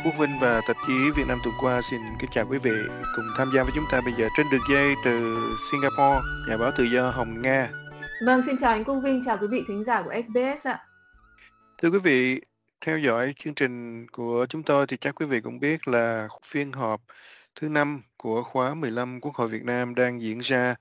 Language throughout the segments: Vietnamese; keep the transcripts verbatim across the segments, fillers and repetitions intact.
Quốc Vinh và tạp chí Việt Nam tuần qua xin kính chào quý vị. Cùng tham gia với chúng ta bây giờ trên đường dây từ Singapore, nhà báo tự do Hồng Nga. Vâng, xin chào anh Quốc Vinh, chào quý vị thính giả của ét bê ét ạ. Thưa quý vị, theo dõi chương trình của chúng tôi thì chắc quý vị cũng biết là phiên họp thứ năm của khóa mười lăm Quốc hội Việt Nam đang diễn ra.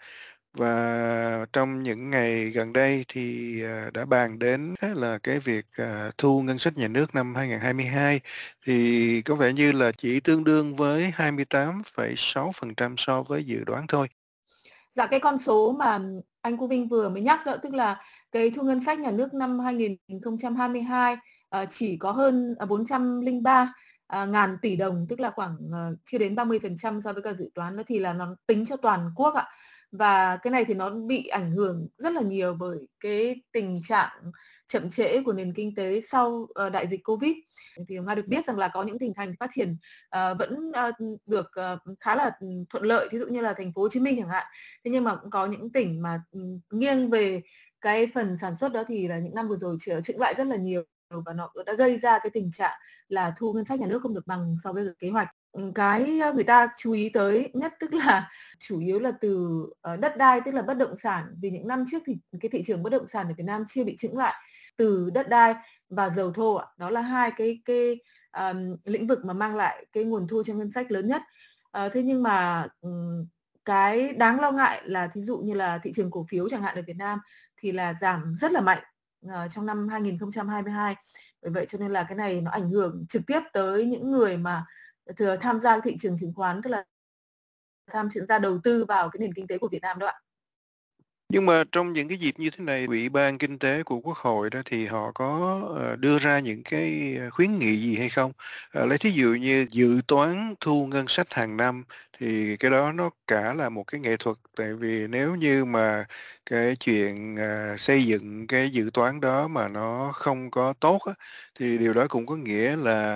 Và trong những ngày gần đây thì, à, đã bàn đến á là cái việc, à, thu ngân sách nhà nước năm hai không hai hai thì có vẻ như là chỉ tương đương với hai mươi tám phẩy sáu phần trăm so với dự đoán thôi. Dạ, cái con số mà anh Quốc Vinh vừa mới nhắc đó, tức là cái thu ngân sách nhà nước năm hai nghìn không trăm hai mươi hai, ờ, chỉ có hơn, ờ, bốn trăm lẻ ba, ờ, ngàn tỷ đồng, tức là khoảng, ờ, chưa đến ba mươi phần trăm so với cả dự toán đó thì là nó tính cho toàn quốc ạ. Và cái này thì nó bị ảnh hưởng rất là nhiều bởi cái tình trạng chậm trễ của nền kinh tế sau, ờ, đại dịch Covid. Thì Hồng Nga được biết rằng là có những tỉnh thành phát triển, ờ, vẫn, ơ, được, ờ, khá là, thuận lợi, ví dụ như là thành phố Hồ Chí Minh chẳng hạn. Thế nhưng mà cũng có những tỉnh mà, ừm, nghiêng về cái phần sản xuất đó thì là những năm vừa rồi ch chững lại rất là nhiều và nó đã gây ra cái tình trạng là thu ngân sách nhà nước không được bằng so với kế hoạch. Ừm, cái, người ta chú ý tới nhất tức là chủ yếu là từ, ờ, đất đai, tức là bất động sản, vì những năm trước thì cái thị trường bất động sản ở Việt Nam chưa bị chững lại, từ đất đai và dầu thô ạ. Đó là hai cái cái, ờm, lĩnh vực mà mang lại cái nguồn thu cho ngân sách lớn nhất. Ờ, thế nhưng mà, ừm, cái đáng lo ngại là thí dụ như là thị trường cổ phiếu chẳng hạn ở Việt Nam thì là giảm rất là mạnh, ờ, trong năm hai nghìn không trăm hai mươi hai. Bởi vậy cho nên là cái này nó ảnh hưởng trực tiếp tới những người mà thừa tham gia thị trường chứng khoán, tức là tham gia đầu tư vào cái nền kinh tế của Việt Nam đó ạ. Nhưng mà trong những cái dịp như thế này, Ủy ban Kinh tế của Quốc hội đó thì họ có, ờ, đưa ra những cái, a, khuyến nghị gì hay không? Ờ, lấy thí dụ như dự toán thu ngân sách hàng năm thì cái đó nó cả là một cái nghệ thuật, tại vì nếu như mà cái chuyện, à, xây dựng cái dự toán đó mà nó không có tốt á, thì điều đó cũng có nghĩa là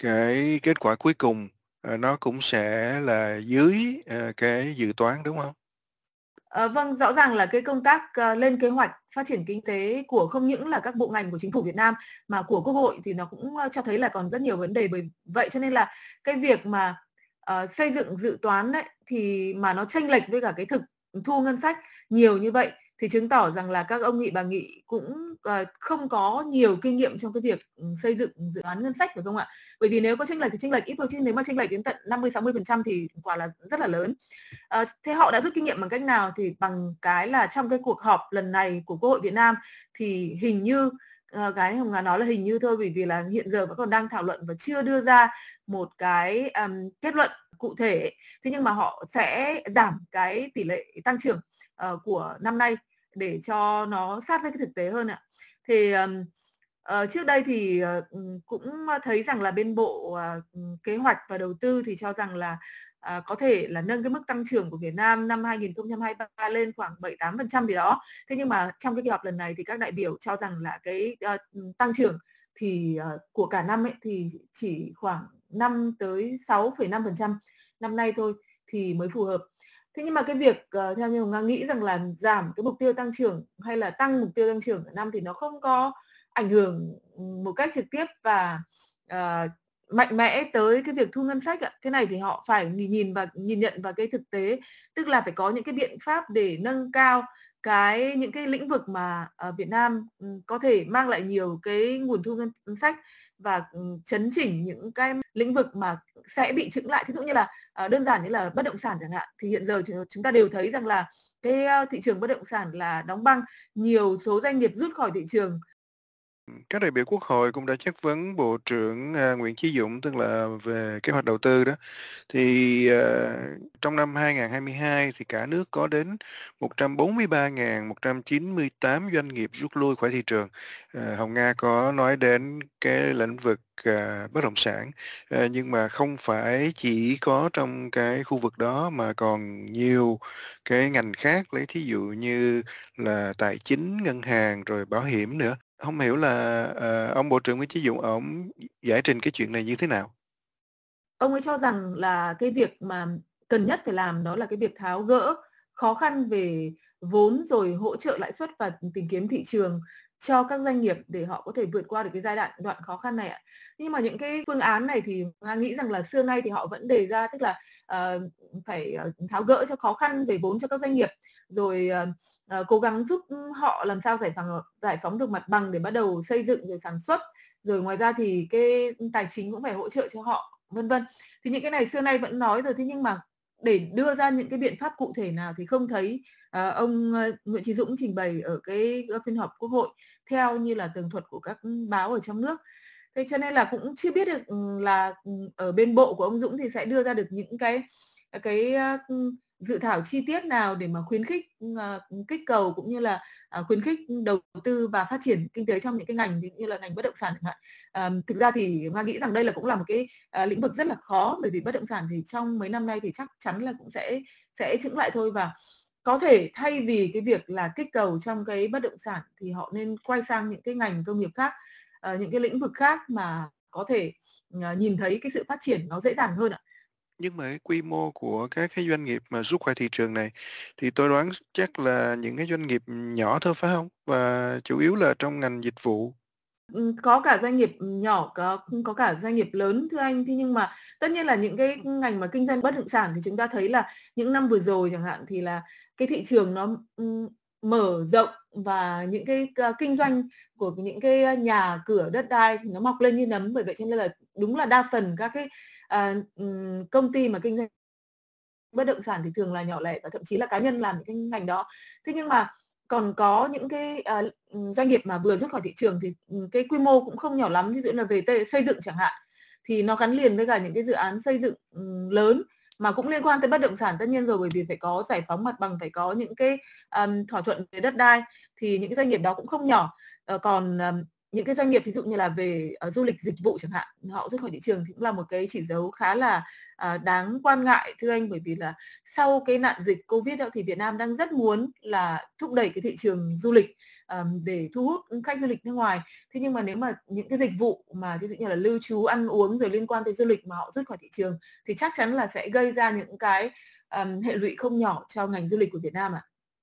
cái kết quả cuối cùng, ờ, nó cũng sẽ là dưới, ờ, cái dự toán, đúng không? Ờ, vâng, rõ ràng là cái công tác, ờ, lên kế hoạch phát triển kinh tế của không những là các bộ ngành của chính phủ Việt Nam mà của Quốc hội thì nó cũng, ơ, cho thấy là còn rất nhiều vấn đề. Bởi vậy cho nên là cái việc mà, ờ, xây dựng dự toán ấy, thì mà nó chênh lệch với cả cái thực thu ngân sách nhiều như vậy thì chứng tỏ rằng là các ông nghị bà nghị cũng, ờ, không có nhiều kinh nghiệm trong cái việc, ừm, xây dựng dự toán ngân sách, phải không ạ? Bởi vì nếu có chênh lệch thì chênh lệch ít thôi, chứ nếu mà chênh lệch đến tận năm mươi sáu mươi phần trăm thì quả là rất là lớn. Ờ, thế họ đã rút kinh nghiệm bằng cách nào? Thì bằng cái là trong cái cuộc họp lần này của Quốc hội Việt Nam thì hình như, ờ, cái Hồng Nga nói là hình như thôi, bởi vì là hiện giờ vẫn còn đang thảo luận và chưa đưa ra một cái, ờm, kết luận cụ thể. Thế nhưng mà họ sẽ giảm cái tỷ lệ tăng trưởng, ờ, của năm nay để cho nó sát với cái thực tế hơn ạ. Thì, ờm, ờ, trước đây thì, ờ, ừm, cũng thấy rằng là bên Bộ, ờ, ừm, Kế hoạch và Đầu tư thì cho rằng là, à, có thể là nâng cái mức tăng trưởng của Việt Nam năm hai nghìn không trăm hai mươi ba lên khoảng bảy tám phần trăm gì đó. Thế nhưng mà trong cái kỳ họp lần này thì các đại biểu cho rằng là cái, ơ, tăng trưởng thì, ờ, của cả năm ấy thì chỉ khoảng năm tới sáu phẩy năm phần trăm năm nay thôi thì mới phù hợp. Thế nhưng mà cái việc, ờ, theo như Hồng Nga nghĩ rằng là giảm cái mục tiêu tăng trưởng hay là tăng mục tiêu tăng trưởng cả năm thì nó không có ảnh hưởng, một cách trực tiếp và, ờ, mạnh mẽ tới cái việc thu ngân sách ạ. Cái này thì họ phải nhìn nhìn và nhìn nhận vào cái thực tế, tức là phải có những cái biện pháp để nâng cao cái những cái lĩnh vực mà, ở Việt Nam, ừm, có thể mang lại nhiều cái nguồn thu ngân sách và, ừm, chấn chỉnh những cái lĩnh vực mà sẽ bị chững lại. Thí dụ như là, ờ, đơn giản như là bất động sản chẳng hạn, thì hiện giờ ch chúng ta đều thấy rằng là cái, a, thị trường bất động sản là đóng băng, nhiều số doanh nghiệp rút khỏi thị trường. Các đại biểu Quốc hội cũng đã chất vấn Bộ trưởng, à, Nguyễn Chí Dũng, tức là về kế hoạch đầu tư đó. Thì, ờ, trong năm hai không hai hai thì cả nước có đến một trăm bốn mươi ba nghìn một trăm chín mươi tám doanh nghiệp rút lui khỏi thị trường. Ờ, Hồng Nga có nói đến cái lĩnh vực, à, bất động sản, ờ, nhưng mà không phải chỉ có trong cái khu vực đó mà còn nhiều cái ngành khác, lấy thí dụ như là tài chính, ngân hàng rồi bảo hiểm nữa. Hông hiểu là, ờ, ông Bộ trưởng Nguyễn Chí Dũng ổng giải trình cái chuyện này như thế nào? Ông ấy cho rằng là cái việc mà cần nhất phải làm đó là cái việc tháo gỡ khó khăn về vốn, rồi hỗ trợ lãi suất và tìm kiếm thị trường. cho các doanh nghiệp để họ có thể vượt qua được cái giai đoạn đoạn khó khăn này ạ. Nhưng mà những cái phương án này thì Nga nghĩ rằng là xưa nay thì họ vẫn đề ra, tức là, ờ, phải, ờ, tháo gỡ cho khó khăn về vốn cho các doanh nghiệp, rồi, ờ, ờ, cố gắng giúp họ làm sao giải phẳng giải phóng được mặt bằng để bắt đầu xây dựng rồi sản xuất, rồi ngoài ra thì cái tài chính cũng phải hỗ trợ cho họ, vân vân. Thì những cái này xưa nay vẫn nói rồi, thế nhưng mà để đưa ra những cái biện pháp cụ thể nào thì không thấy, ờ, ông, ơ, Nguyễn Chí Dũng trình bày ở cái, ơ, phiên họp Quốc hội theo như là tường thuật của các báo ở trong nước. Thế cho nên là cũng chưa biết được, ừm, là, ừm, ở bên bộ của ông Dũng thì sẽ đưa ra được những cái, ờ, cái, ơ, ưm, dự thảo chi tiết nào để mà khuyến khích, ờ, kích cầu cũng như là, à, khuyến khích đầu tư và phát triển kinh tế trong những cái ngành ví dụ như là ngành bất động sản chẳng hạn. Ờm, thực ra thì Hoa nghĩ rằng đây là cũng là một cái, à, lĩnh vực rất là khó, bởi vì bất động sản thì trong mấy năm nay thì chắc chắn là cũng sẽ sẽ chững lại thôi. Và có thể thay vì cái việc là kích cầu trong cái bất động sản thì họ nên quay sang những cái ngành công nghiệp khác, ờ, những cái lĩnh vực khác mà có thể, ờ, nhìn thấy cái sự phát triển nó dễ dàng hơn ạ. Nhưng mà cái quy mô của các cái doanh nghiệp mà rút khỏi thị trường này thì tôi đoán chắc là những cái doanh nghiệp nhỏ thôi, phải không? Và chủ yếu là trong ngành dịch vụ. Ừm, có cả doanh nghiệp nhỏ, có có cả doanh nghiệp lớn thưa anh. Thế nhưng mà tất nhiên là những cái ngành mà kinh doanh bất động sản thì chúng ta thấy là những năm vừa rồi chẳng hạn, thì là cái thị trường nó, ừm, mở rộng và những cái c kinh doanh của những cái nhà cửa, đất đai thì nó mọc lên như nấm. Bởi vậy cho nên là đúng là đa phần các cái, à, ừm, công ty mà kinh doanh bất động sản thì thường là nhỏ lẻ và thậm chí là cá nhân làm những cái ngành đó. Thế nhưng mà còn có những cái, ờ, ừm, doanh nghiệp mà vừa rút khỏi thị trường thì, ừm, cái quy mô cũng không nhỏ lắm, ví dụ như là về tê xây dựng chẳng hạn, thì nó gắn liền với cả những cái dự án xây dựng, ừm, lớn mà cũng liên quan tới bất động sản tất nhiên rồi, bởi vì phải có giải phóng mặt bằng, phải có những cái, ờm, thỏa thuận về đất đai, thì những cái doanh nghiệp đó cũng không nhỏ. Ờ, còn, ờm, những cái doanh nghiệp ví dụ như là về, ờ, du lịch dịch vụ chẳng hạn, họ rút khỏi thị trường thì cũng là một cái chỉ dấu khá là, à, đáng quan ngại thưa anh. Bởi vì là sau cái nạn dịch Covid á, thì Việt Nam đang rất muốn là thúc đẩy cái thị trường du lịch, ờm, để thu hút khách du lịch nước ngoài. Thế nhưng mà nếu mà những cái dịch vụ mà ví dụ như là lưu trú, ăn uống rồi liên quan tới du lịch mà họ rút khỏi thị trường thì chắc chắn là sẽ gây ra những cái, ờm, hệ lụy không nhỏ cho ngành du lịch của Việt Nam ạ.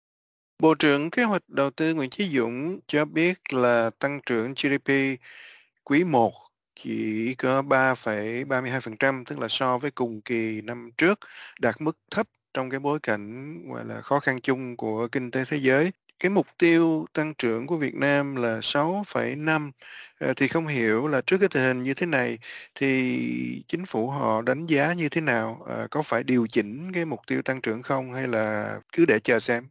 Bộ trưởng Kế hoạch Đầu tư Nguyễn Chí Dũng cho biết là tăng trưởng giê đê pê quý một chỉ có ba phẩy ba mươi hai phần trăm, tức là so với cùng kỳ năm trước, đạt mức thấp trong cái bối cảnh, gọi là, khó khăn chung của kinh tế thế giới. Cái mục tiêu tăng trưởng của Việt Nam là sáu phẩy năm, ờ, thì không hiểu là trước cái tình hình như thế này thì chính phủ họ đánh giá như thế nào? Ờ, có phải điều chỉnh cái mục tiêu tăng trưởng không hay là cứ để chờ xem?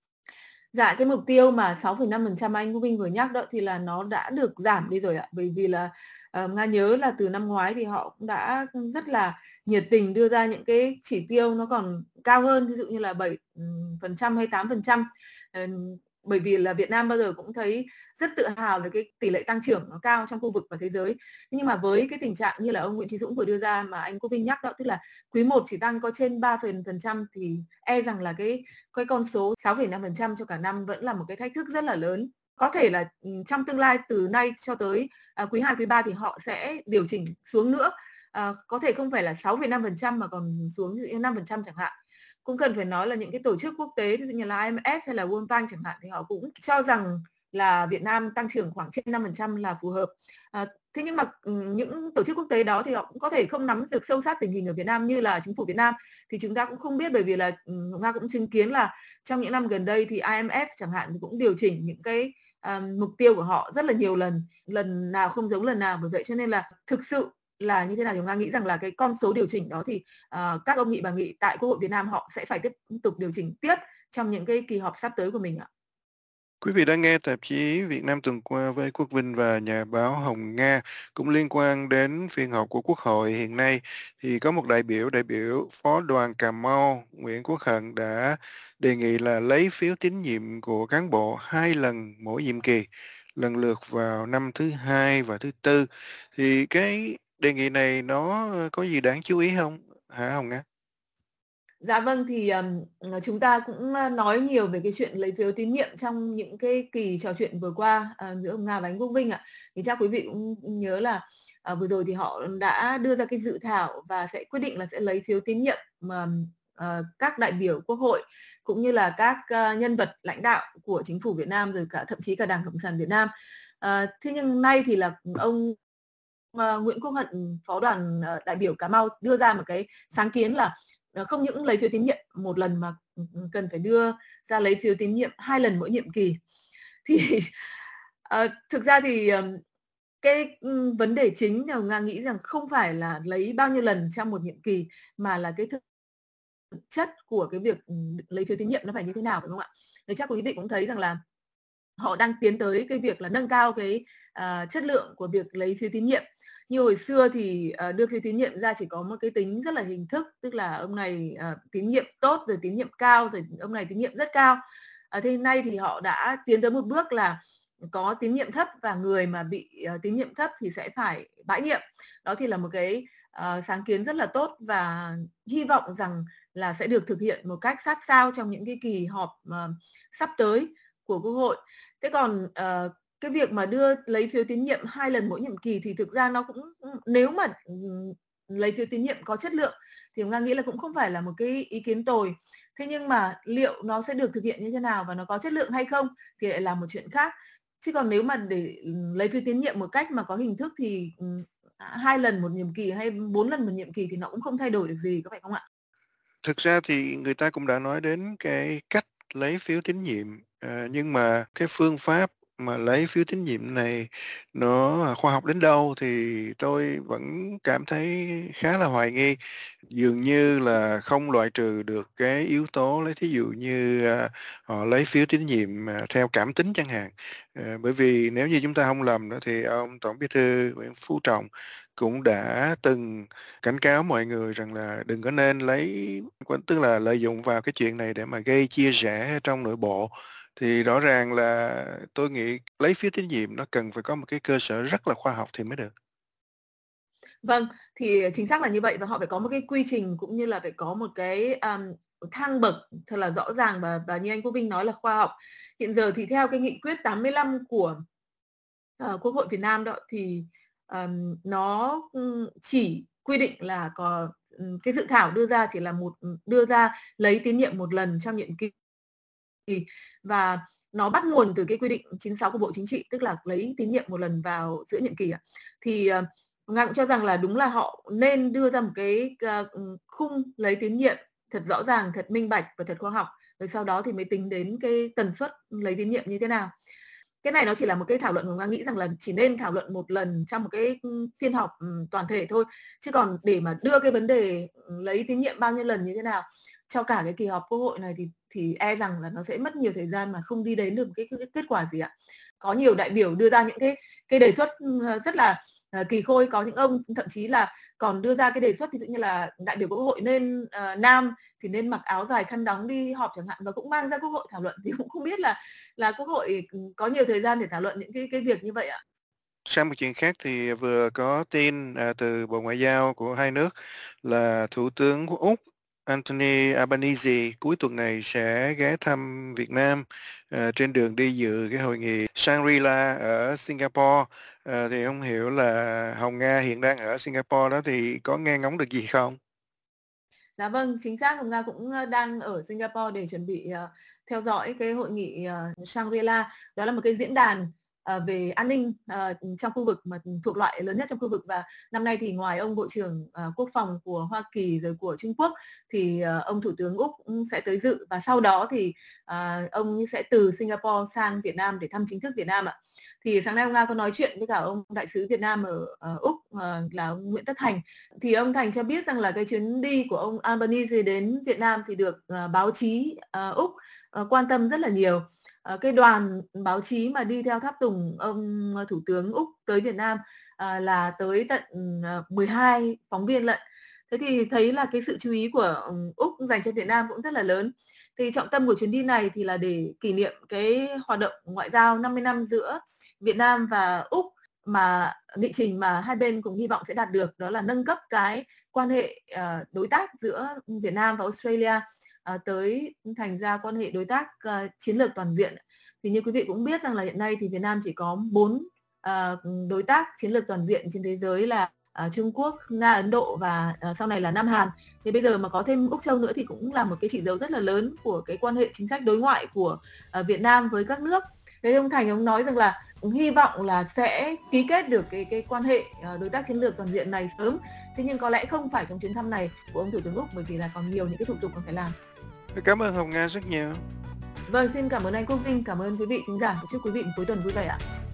Dạ, cái mục tiêu mà sáu phẩy năm phần trăm anh Quốc Vinh vừa nhắc đó thì là nó đã được giảm đi rồi ạ. Bởi vì là, ờ, Nga nhớ là từ năm ngoái thì họ cũng đã, rất là nhiệt tình đưa ra những cái chỉ tiêu nó còn cao hơn, ví dụ như là bảy, ừm, phần trăm hay tám phần trăm. Ừm, bởi vì là Việt Nam bao giờ cũng thấy rất tự hào về cái tỷ lệ tăng trưởng nó cao trong khu vực và thế giới. Nhưng mà với cái tình trạng như là ông Nguyễn Chí Dũng vừa đưa ra mà anh Quốc Vinh nhắc đó, tức là quý một chỉ tăng có trên ba phần phần trăm thì e rằng là cái cái con số sáu phẩy năm phần trăm cho cả năm vẫn là một cái thách thức rất là lớn. Có thể là, ừm, trong tương lai từ nay cho tới, à, quý hai, quý ba thì họ sẽ điều chỉnh xuống nữa. Ờ, có thể không phải là sáu phẩy năm phần trăm mà còn xuống ví dụ như năm phần trăm chẳng hạn. Cũng cần phải nói là những cái tổ chức quốc tế ví dụ như là i em ép hay là World Bank chẳng hạn thì họ cũng cho rằng là Việt Nam tăng trưởng khoảng trên năm phần trăm là phù hợp. Ờ, thế nhưng mà, ừm, những tổ chức quốc tế đó thì họ cũng có thể không nắm được sâu sát tình hình ở Việt Nam như là chính phủ Việt Nam. Thì chúng ta cũng không biết bởi vì là, ừm, Nga cũng chứng kiến là trong những năm gần đây thì i em ép chẳng hạn thì cũng điều chỉnh những cái, à, mục tiêu của họ rất là nhiều lần, lần nào không giống lần nào. Bởi vậy cho nên là thực sự là như thế nào thì Nga nghĩ rằng là cái con số điều chỉnh đó thì, ờ, các ông nghị bà nghị tại Quốc hội Việt Nam họ sẽ phải tiếp tục điều chỉnh tiếp trong những cái kỳ họp sắp tới của mình ạ. Quý vị đang nghe tạp chí Việt Nam tuần qua với Quốc Vinh và nhà báo Hồng Nga. Cũng liên quan đến phiên họp của Quốc hội hiện nay thì có một đại biểu đại biểu Phó đoàn Cà Mau Nguyễn Quốc Hận đã đề nghị là lấy phiếu tín nhiệm của cán bộ hai lần mỗi nhiệm kỳ, lần lượt vào năm thứ hai và thứ tư. Thì cái đề nghị này nó có gì đáng chú ý không hả Hồng Nga? Dạ vâng, thì, ờm, ờ, chúng ta cũng, a, nói nhiều về cái chuyện lấy phiếu tín nhiệm trong những cái kỳ trò chuyện vừa qua, ờ, giữa ông Nga và anh Quốc Vinh ạ. Thì chắc quý vị cũng nhớ là, ờ, vừa rồi thì họ đã đưa ra cái dự thảo và sẽ quyết định là sẽ lấy phiếu tín nhiệm mà, ờ, các đại biểu Quốc hội cũng như là các, ơ, nhân vật lãnh đạo của chính phủ Việt Nam, rồi cả thậm chí cả Đảng Cộng sản Việt Nam. Ờ, thế nhưng nay thì là ông, ờ, Nguyễn Quốc Hận, Phó đoàn, ờ, đại biểu Cà Mau đưa ra một cái sáng kiến là, ờ, không những lấy phiếu tín nhiệm một lần mà, ừm, ừm, cần phải đưa ra lấy phiếu tín nhiệm hai lần mỗi nhiệm kỳ. Thì, ờ, thực ra thì, ờm, cái, ưm, vấn đề chính mà Nga nghĩ rằng không phải là lấy bao nhiêu lần trong một nhiệm kỳ, mà là cái thực chất của cái việc, ừm, lấy phiếu tín nhiệm nó phải như thế nào, phải không ạ? Thì chắc quý vị cũng thấy rằng là họ đang tiến tới cái việc là nâng cao cái, ờ, chất lượng của việc lấy phiếu tín nhiệm. Như hồi xưa thì, ờ, đưa phiếu tín nhiệm ra chỉ có một cái tính rất là hình thức, tức là ông này, ờ, tín nhiệm tốt, rồi tín nhiệm cao, rồi ông này tín nhiệm rất cao. Ờ, thế nay thì họ đã tiến tới một bước là có tín nhiệm thấp và người mà bị, ờ, tín nhiệm thấp thì sẽ phải bãi nhiệm. Đó thì là một cái, ờ, sáng kiến rất là tốt và hy vọng rằng là sẽ được thực hiện một cách sát sao trong những cái kỳ họp mà sắp tới của Quốc hội. Thế còn, ờ, cái việc mà đưa lấy phiếu tín nhiệm hai lần mỗi nhiệm kỳ thì thực ra nó cũng ưm, nếu mà, ừm, lấy phiếu tín nhiệm có chất lượng thì Nga nghĩ là cũng không phải là một cái ý kiến tồi. Thế nhưng mà liệu nó sẽ được thực hiện như thế nào và nó có chất lượng hay không thì lại là một chuyện khác. Chứ còn nếu mà để, ừm, lấy phiếu tín nhiệm một cách mà có hình thức thì, ừm, hai lần một nhiệm kỳ hay bốn lần một nhiệm kỳ thì nó cũng không thay đổi được gì, có phải không ạ? Thực ra thì người ta cũng đã nói đến cái cách lấy phiếu tín nhiệm, ờ, nhưng mà cái phương pháp mà lấy phiếu tín nhiệm này nó khoa học đến đâu thì tôi vẫn cảm thấy khá là hoài nghi. Dường như là không loại trừ được cái yếu tố lấy thí dụ như, a, họ lấy phiếu tín nhiệm, à, theo cảm tính chẳng hạn. Ờ, bởi vì nếu như chúng ta hông lầm đó thì ông Tổng Bí thư Nguyễn Phú Trọng cũng đã từng cảnh cáo mọi người rằng là đừng có nên lấy quên tức là lợi dụng vào cái chuyện này để mà gây chia rẽ trong nội bộ. Thì rõ ràng là tôi nghĩ lấy phiếu tín nhiệm nó cần phải có một cái cơ sở rất là khoa học thì mới được. Vâng, thì chính xác là như vậy và họ phải có một cái quy trình cũng như là phải có một cái, ờm, thang bậc thật là rõ ràng và và như anh Quốc Vinh nói là khoa học. Hiện giờ thì theo cái nghị quyết tám mươi lăm của, ờ, Quốc hội Việt Nam đó thì, ờm, nó, ưm, chỉ quy định là cò ừm, cái dự thảo đưa ra chỉ là một ừm, đưa ra lấy tín nhiệm một lần trong nhiệm kỳ kỳ và nó bắt nguồn từ cái quy định chín sáu của Bộ Chính trị, tức là lấy tín nhiệm một lần vào giữa nhiệm kỳ ạ. Thì, ờ, Nga cũng cho rằng là đúng là họ nên đưa ra một cái, ờ, ừm, khung lấy tín nhiệm thật rõ ràng, thật minh bạch và thật khoa học, rồi sau đó thì mới tính đến cái tần suất lấy tín nhiệm như thế nào. Cái này nó chỉ là một cái thảo luận mà Nga nghĩ rằng là chỉ nên thảo luận một lần trong một cái, ưm, phiên họp, ừm, toàn thể thôi. Chứ còn để mà đưa cái vấn đề, ừm, lấy tín nhiệm bao nhiêu lần như thế nào cho cả cái kỳ họp Quốc hội này thì thì e rằng là nó sẽ mất nhiều thời gian mà không đi đến được cái cái kết quả gì ạ. Có nhiều đại biểu đưa ra những cái cái đề xuất, ưm, ờ, rất là, ờ, kỳ khôi, có những ông thậm chí là còn đưa ra cái đề xuất ví dụ như là đại biểu Quốc hội nên, ờ, nam thì nên mặc áo dài khăn đóng đi họp chẳng hạn và cũng mang ra Quốc hội thảo luận thì cũng không biết là là Quốc hội, ừm, có nhiều thời gian để thảo luận những cái cái việc như vậy ạ? Sang một chuyện khác thì vừa có tin, à, từ Bộ Ngoại giao của hai nước là Thủ tướng của Úc Anthony Albanese cuối tuần này sẽ ghé thăm Việt Nam, ờ, trên đường đi dự cái hội nghị Shangri-La ở Singapore. Ờ, thì hông hiểu là Hồng Nga hiện đang ở Singapore đó thì có nghe ngóng được gì không? Dạ vâng, chính xác Hồng Nga cũng, ơ, đang ở Singapore để chuẩn bị, ờ, theo dõi cái hội nghị, ờ, Shangri-La. Đó là một cái diễn đàn, ờ, về an ninh, ờ, trong khu vực mà thuộc loại lớn nhất trong khu vực và năm nay thì ngoài ông Bộ trưởng, ờ, Quốc phòng của Hoa Kỳ rồi của Trung Quốc thì, ờ, ông Thủ tướng Úc cũng sẽ tới dự và sau đó thì, ờ, ông ấy sẽ từ Singapore sang Việt Nam để thăm chính thức Việt Nam ạ. Thì sáng nay Hồng Nga có nói chuyện với cả ông đại sứ Việt Nam ở, ờ, Úc, ờ, là ông Nguyễn Tất Thành. Thì ông Thành cho biết rằng là cái chuyến đi của ông Albanese đến Việt Nam thì được, ờ, báo chí, ờ, Úc, ờ, quan tâm rất là nhiều. Ờ, cái đoàn báo chí mà đi theo tháp tùng ông, ơ, Thủ tướng Úc tới Việt Nam, ờ, là tới tận, ờ, mười hai phóng viên lận. Thế thì thấy là cái sự chú ý của, ừm, Úc dành cho Việt Nam cũng rất là lớn. Thì trọng tâm của chuyến đi này thì là để kỷ niệm cái hoạt động ngoại giao năm mươi năm giữa Việt Nam và Úc mà nghị trình mà hai bên cùng hy vọng sẽ đạt được đó là nâng cấp cái quan hệ, ờ, đối tác giữa Việt Nam và Australia, ờ, tới thành ra quan hệ đối tác, ờ, chiến lược toàn diện. Thì như quý vị cũng biết rằng là hiện nay thì Việt Nam chỉ có bốn, ờ, đối tác chiến lược toàn diện trên thế giới là, à, Trung Quốc, Nga, Ấn Độ và à, sau này là Nam Hàn. Thì bây giờ mà có thêm Úc Châu nữa thì cũng là một cái chỉ dấu rất là lớn của cái quan hệ chính sách đối ngoại của à, Việt Nam với các nước. Thế ông Thành ông nói rằng là cũng hy vọng là sẽ ký kết được cái cái quan hệ à, đối tác chiến lược toàn diện này sớm. Thế nhưng có lẽ không phải trong chuyến thăm này của ông Thủ tướng Úc, bởi vì là còn nhiều những cái thủ tục còn phải làm. Cảm ơn Hồng Nga rất nhiều. Vâng, xin cảm ơn anh Quốc Vinh, cảm ơn quý vị khán giả và chúc quý vị một cuối tuần vui vẻ ạ.